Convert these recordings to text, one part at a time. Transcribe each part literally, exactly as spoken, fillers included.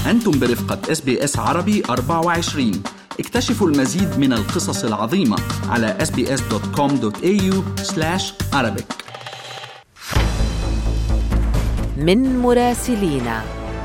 أنتم برفقة إس بي إس عربي أربعة وعشرين. اكتشفوا المزيد من القصص العظيمة على إس بي إس دوت كوم دوت إيه يو سلاش عربيك. من مراسلينا.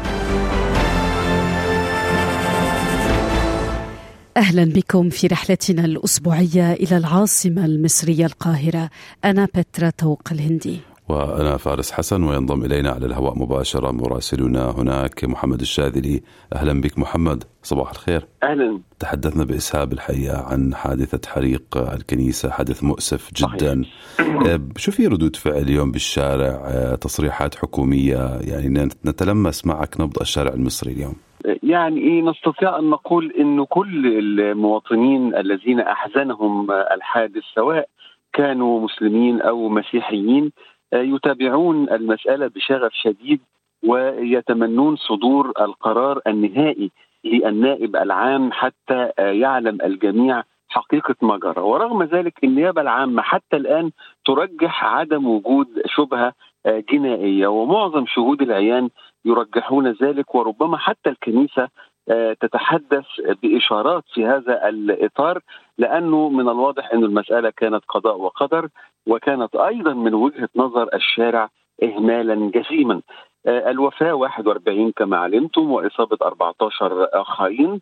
أهلا بكم في رحلتنا الأسبوعية إلى العاصمة المصرية القاهرة. أنا بترا توق الهندي وأنا فارس حسن، وينضم إلينا على الهواء مباشرة مراسلنا هناك محمد الشاذلي. أهلا بك محمد، صباح الخير. أهلا. تحدثنا بإسهاب الحقيقة عن حادثة حريق الكنيسة، حدث مؤسف جدا. شو في ردود فعل اليوم بالشارع؟ تصريحات حكومية، يعني نتلمس معك نبض الشارع المصري اليوم. يعني إيه، نستطيع أن نقول إنه كل المواطنين الذين أحزنهم الحادث سواء كانوا مسلمين أو مسيحيين يتابعون المسألة بشغف شديد ويتمنون صدور القرار النهائي للنائب العام حتى يعلم الجميع حقيقة ما جرى. ورغم ذلك النيابة العامة حتى الآن ترجح عدم وجود شبهة جنائية، ومعظم شهود العيان يرجحون ذلك، وربما حتى الكنيسة تتحدث بإشارات في هذا الإطار، لأنه من الواضح أن المسألة كانت قضاء وقدر، وكانت أيضا من وجهة نظر الشارع إهمالا جسيما. الوفاة واحد وأربعين كما علمتم، وإصابة أربعة عشر آخرين،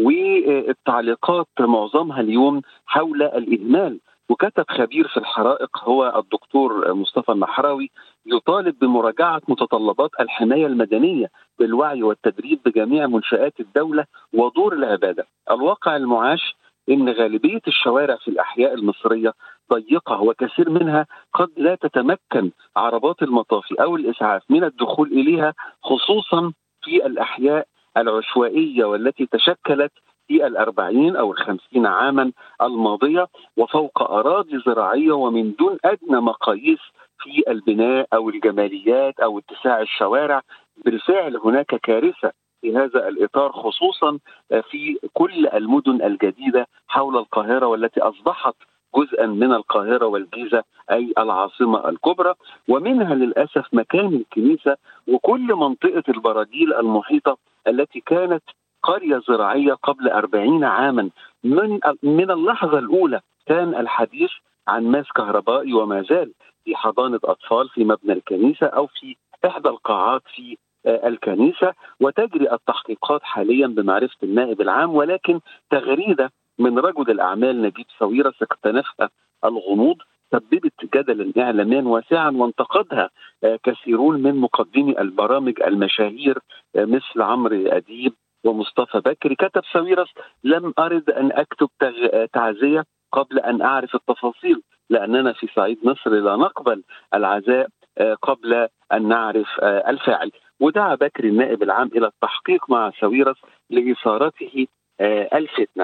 والتعليقات معظمها اليوم حول الإهمال. وكتب خبير في الحرائق هو الدكتور مصطفى النحراوي يطالب بمراجعة متطلبات الحماية المدنية بالوعي والتدريب بجميع منشآت الدولة ودور العبادة. الواقع المعاش إن غالبية الشوارع في الأحياء المصرية ضيقة، وكثير منها قد لا تتمكن عربات المطافي أو الإسعاف من الدخول إليها، خصوصا في الأحياء العشوائية والتي تشكلت في الأربعين أو الخمسين عاما الماضية، وفوق أراضي زراعية ومن دون أدنى مقاييس في البناء أو الجماليات أو اتساع الشوارع. بالفعل هناك كارثة في هذا الإطار، خصوصا في كل المدن الجديدة حول القاهرة والتي أصبحت جزءا من القاهرة والجيزة أي العاصمة الكبرى، ومنها للأسف مكان الكنيسة وكل منطقة البراجيل المحيطة التي كانت قرية زراعية قبل أربعين عاما. من من اللحظة الأولى كان الحديث عن ماس كهربائي، وما زال في حضانة أطفال في مبنى الكنيسة أو في إحدى القاعات في الكنيسة، وتجري التحقيقات حاليا بمعرفة النائب العام. ولكن تغريدة من رجل الأعمال نجيب ساويرس اقتنفها الغموض سببت جدلا إعلاميا واسعا، وانتقدها كثيرون من مقدمي البرامج المشاهير مثل عمرو أديب ومصطفى بكري. كتب ساويرس: لم أرد أن أكتب تعزية قبل أن أعرف التفاصيل، لأننا في صعيد مصر لا نقبل العزاء قبل أن نعرف الفاعل. ودعا بكري النائب العام إلى التحقيق مع ساويرس لإثارته الفتنة.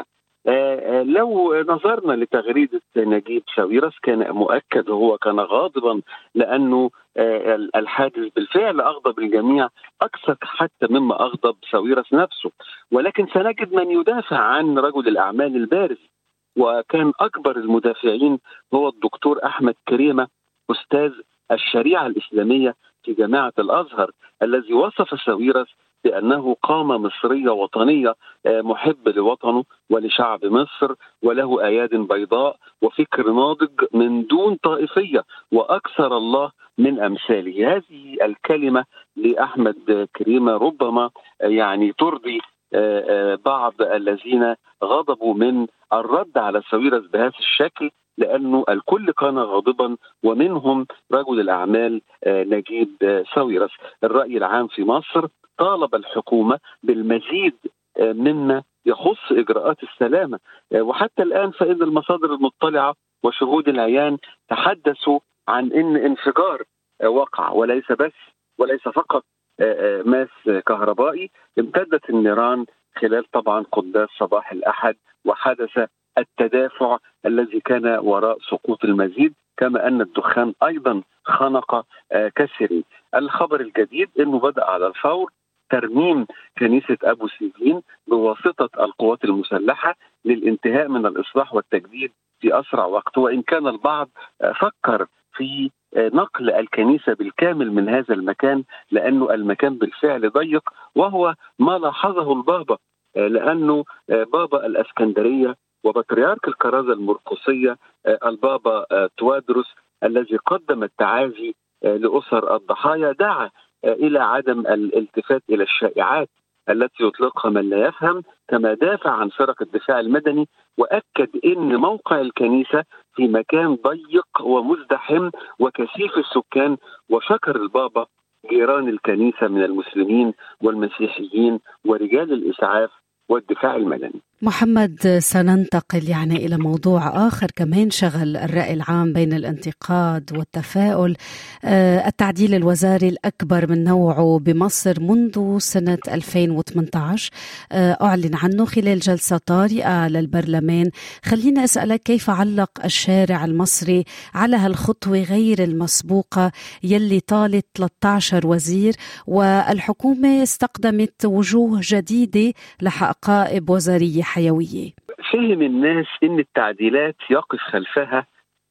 لو نظرنا لتغريدة نجيب ساويرس كان مؤكد هو كان غاضبا، لأنه الحادث بالفعل أغضب الجميع أكثر حتى مما أغضب ساويرس نفسه. ولكن سنجد من يدافع عن رجل الأعمال البارز، وكان أكبر المدافعين هو الدكتور أحمد كريمة أستاذ الشريعة الإسلامية في جامعة الأزهر، الذي وصف ساويرس بأنه قامة مصرية وطنية محب لوطنه ولشعب مصر، وله أياد بيضاء وفكر ناضج من دون طائفية، وأكثر الله من أمثاله. هذه الكلمة لأحمد كريمة ربما يعني ترضي بعض الذين غضبوا من الرد على ساويرس بهذا الشكل، لأنه الكل كان غاضبا، ومنهم رجل الأعمال نجيب ساويرس. الرأي العام في مصر طالب الحكومة بالمزيد مما يخص إجراءات السلامة، وحتى الآن فإن المصادر المطلعة وشهود العيان تحدثوا عن إن انفجار وقع، وليس بس وليس فقط ماس كهربائي. امتدت النيران خلال طبعا قداس صباح الأحد، وحدث التدافع الذي كان وراء سقوط المزيد، كما أن الدخان أيضا خنق كثيرين. الخبر الجديد أنه بدأ على الفور ترميم كنيسة أبو سيفين بواسطة القوات المسلحة للانتهاء من الإصلاح والتجديد في أسرع وقت، وإن كان البعض فكر في نقل الكنيسة بالكامل من هذا المكان، لأنه المكان بالفعل ضيق، وهو ما لاحظه البابا، لأنه بابا الأسكندرية وبطريرك الكرازة المرقسية البابا توادرس الذي قدم التعازي لأسر الضحايا دعا إلى عدم الالتفات إلى الشائعات التي يطلقها من لا يفهم، كما دافع عن فرق الدفاع المدني، وأكد أن موقع الكنيسة في مكان ضيق ومزدحم وكثيف السكان، وشكر البابا جيران الكنيسة من المسلمين والمسيحيين ورجال الإسعاف والدفاع المدني. محمد، سننتقل يعني إلى موضوع آخر كمان شغل الرأي العام بين الانتقاد والتفاؤل. آه التعديل الوزاري الأكبر من نوعه بمصر منذ سنة ألفين وثمانية عشر آه أعلن عنه خلال جلسة طارئة للبرلمان. خلينا أسألك، كيف علق الشارع المصري على هالخطوة غير المسبوقة يلي طالت ثلاثة عشر وزير، والحكومة استقدمت وجوه جديدة لحقائب وزارية حيوية؟ فهم الناس أن التعديلات يقف خلفها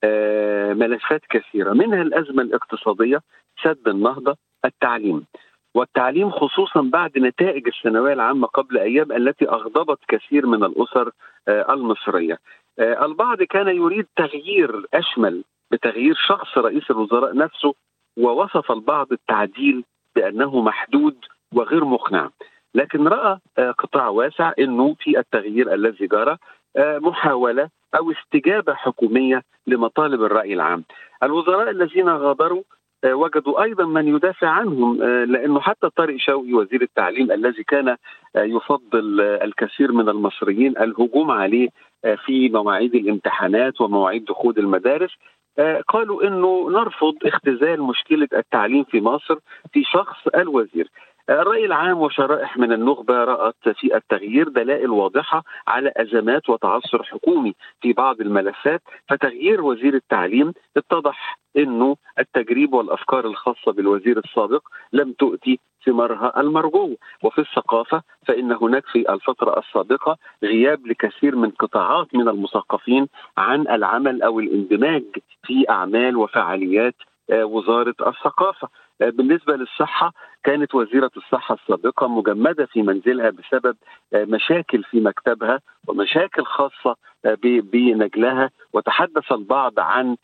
ملفات كثيرة، منها الأزمة الاقتصادية، سد النهضة، التعليم. والتعليم خصوصا بعد نتائج الثانوية العامة قبل أيام التي أغضبت كثير من الأسر المصرية. البعض كان يريد تغيير أشمل بتغيير شخص رئيس الوزراء نفسه، ووصف البعض التعديل بأنه محدود وغير مقنع. لكن رأى قطاع واسع أنه في التغيير الذي جرى محاولة أو استجابة حكومية لمطالب الرأي العام. الوزراء الذين غادروا وجدوا أيضا من يدافع عنهم، لأنه حتى طارق شوقي وزير التعليم الذي كان يفضل الكثير من المصريين الهجوم عليه في مواعيد الامتحانات ومواعيد دخول المدارس، قالوا أنه نرفض اختزال مشكلة التعليم في مصر في شخص الوزير. الرأي العام وشرائح من النخبة رأت في التغيير دلائل واضحة على أزمات وتعثر حكومي في بعض الملفات، فتغيير وزير التعليم اتضح أنه التجريب والأفكار الخاصة بالوزير السابق لم تؤتي ثمارها المرجو. وفي الثقافة فإن هناك في الفترة السابقة غياب لكثير من قطاعات من المثقفين عن العمل أو الاندماج في أعمال وفعاليات وزارة الثقافة. بالنسبة للصحة، كانت وزيرة الصحة السابقة مجمدة في منزلها بسبب مشاكل في مكتبها ومشاكل خاصة بنجلها، وتحدث البعض عن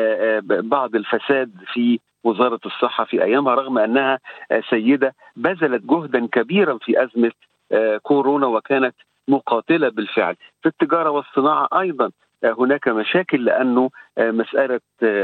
بعض الفساد في وزارة الصحة في أيامها، رغم أنها سيدة بذلت جهدا كبيرا في أزمة كورونا وكانت مقاتلة بالفعل. في التجارة والصناعة أيضا هناك مشاكل، لأنه مسألة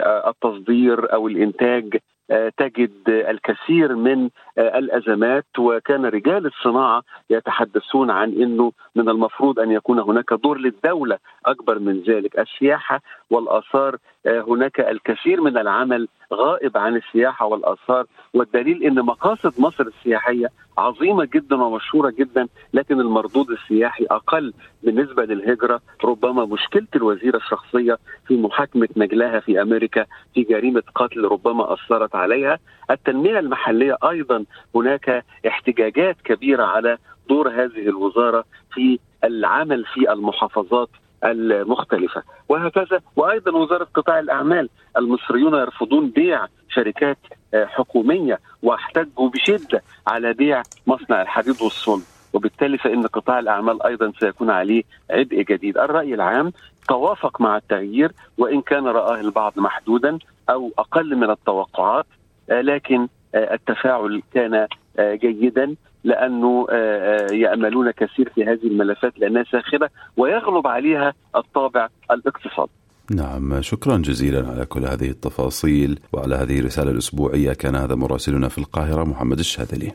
التصدير أو الإنتاج تجد الكثير من الأزمات، وكان رجال الصناعة يتحدثون عن أنه من المفروض أن يكون هناك دور للدولة أكبر من ذلك. السياحة والآثار، هناك الكثير من العمل غائب عن السياحة والآثار، والدليل أن مقاصد مصر السياحية عظيمة جدا ومشهورة جدا، لكن المردود السياحي أقل. بالنسبة للهجرة، ربما مشكلة الوزيرة الشخصية في محاكمة نجلها في أمريكا في جريمة قتل ربما أثرت عليها. التنمية المحلية أيضا هناك احتجاجات كبيرة على دور هذه الوزارة في العمل في المحافظات المختلفة وهكذا. وأيضا وزارة قطاع الأعمال، المصريون يرفضون بيع شركات حكومية واحتجوا بشدة على بيع مصنع الحديد والصلب، وبالتالي فإن قطاع الأعمال أيضا سيكون عليه عبء جديد. الرأي العام توافق مع التغيير، وإن كان رآه البعض محدودا أو أقل من التوقعات، لكن التفاعل كان جيدا، لأنه يأملون كثير في هذه الملفات لأنها ساخنة ويغلب عليها الطابع الاقتصادي. نعم، شكرا جزيلا على كل هذه التفاصيل وعلى هذه الرسالة الأسبوعية. كان هذا مراسلنا في القاهرة محمد الشاذلي.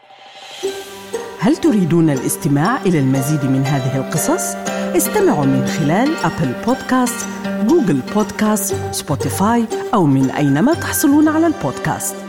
هل تريدون الاستماع إلى المزيد من هذه القصص؟ استمعوا من خلال أبل بودكاست، جوجل بودكاست، سبوتيفاي، أو من أينما تحصلون على البودكاست.